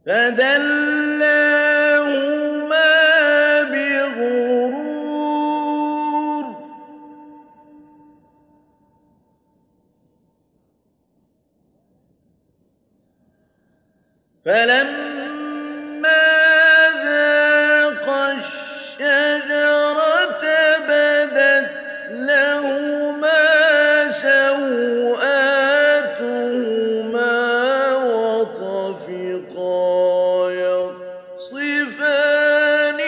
فدلاهما بغرور فلما ذاقا الشجرة بدت لهما سوآتهما وطفقا يخصفان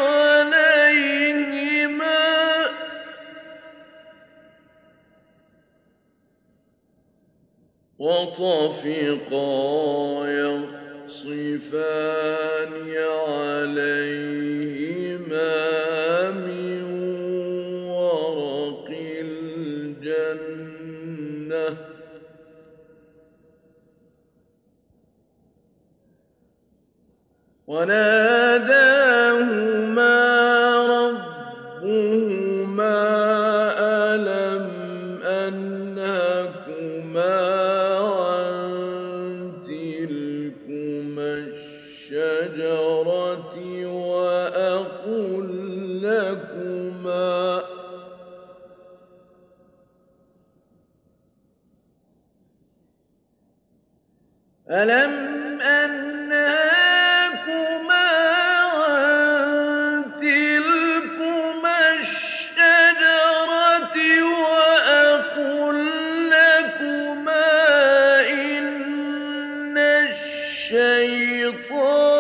عليهما من ورق الجنة وناداهما ربهما ألم أنهكما عن تلكما الشجرة وأقل لكما ألم أنهاكما عن تلكما الشجرة وأقل لكما إن الشيطان